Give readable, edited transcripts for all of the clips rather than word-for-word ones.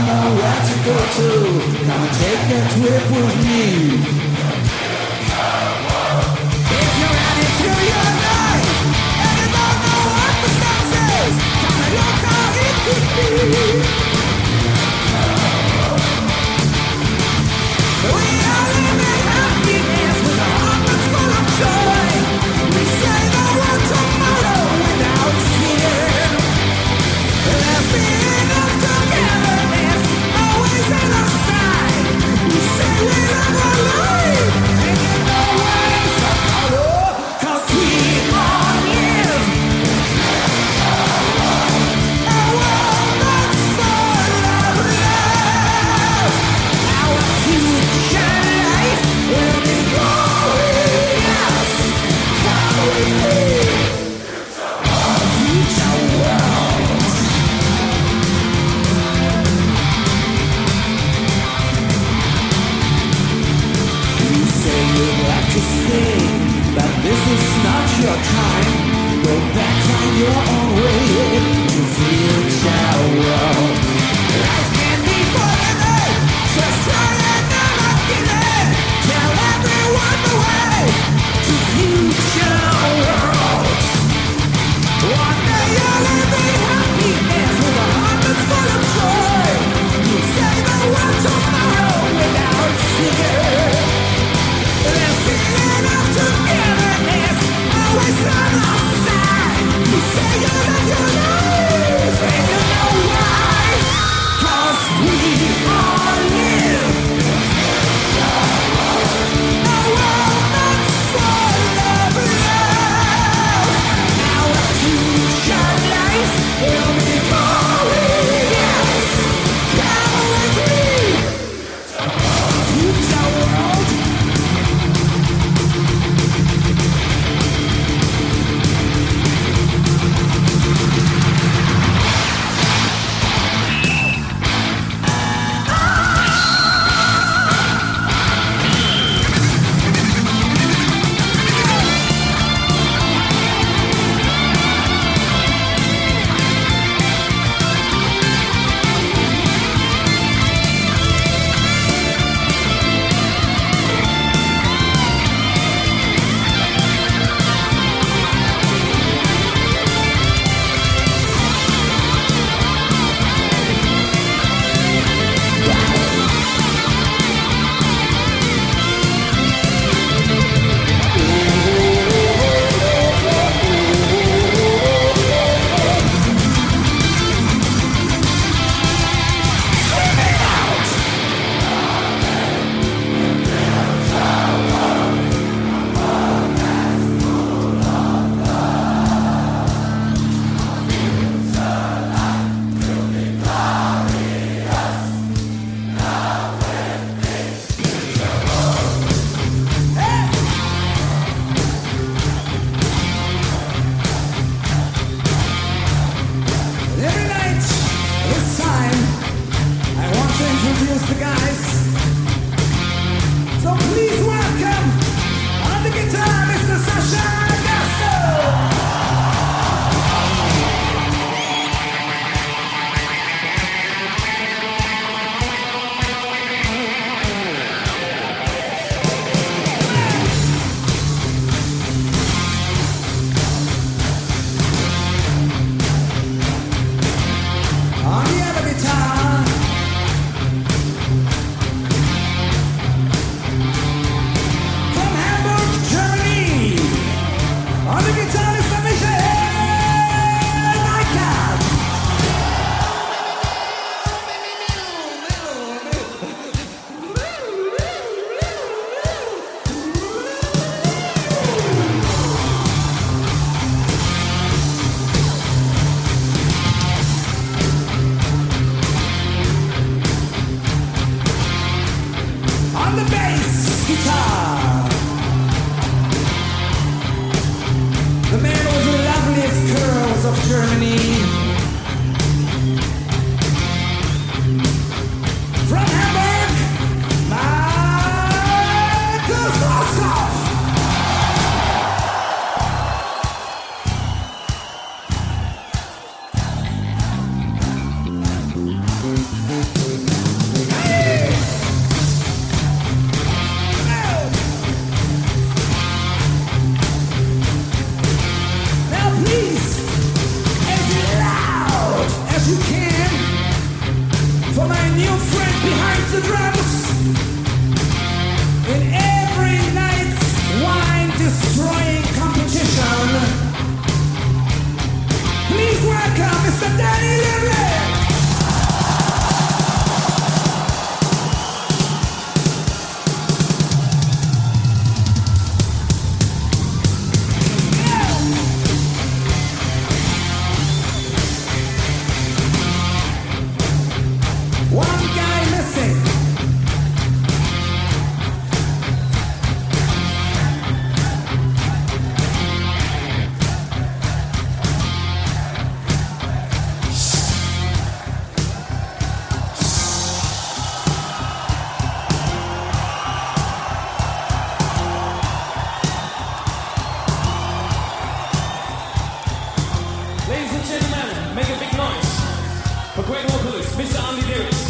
know where to go to. Come and take a trip with me. If you're ready to your life and you don't know what the sound says, come and look how it could be. We are living happiness with a heart that's full of joy. We say the word tomorrow without fear. The feeling of togetherness always on our side. We say we love our life and you know what is our power. 'Cause we all live a world that's full of love. Our future life will be glorious. Come with me. Our future world. You say you'd like to stay, but this is not your time. Go back on your own way to future world. Life can be forever, just try and never give it. Tell everyone the way to future world. One day you'll live in happiness with a heart that's full of joy. You say the word tomorrow without fear. The feeling of togetherness always on our side. You say you love your life and you know why. 'Cause we all live a world that's full of love. Our future life will be glorious. Come with me. Future world. Every night, this time, I want to introduce the guys. So please welcome on the guitar, Mr. Sasha Gasto. On the other guitar, from Hamburg, Germany. On the guitar is Michael Neikart. On the bass guitar, the man with the loveliest curls of Germany. From Hamburg, Markus Rostov. Ladies and gentlemen, make a big noise for great vocalist, Mr. Andy Lewis.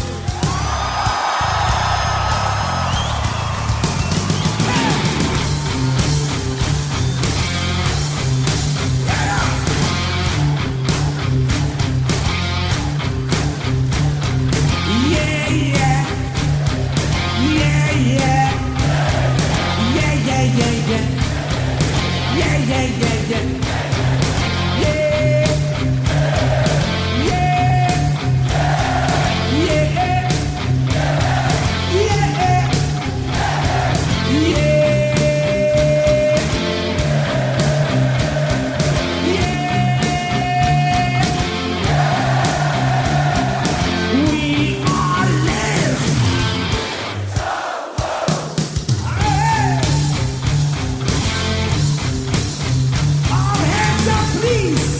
Please.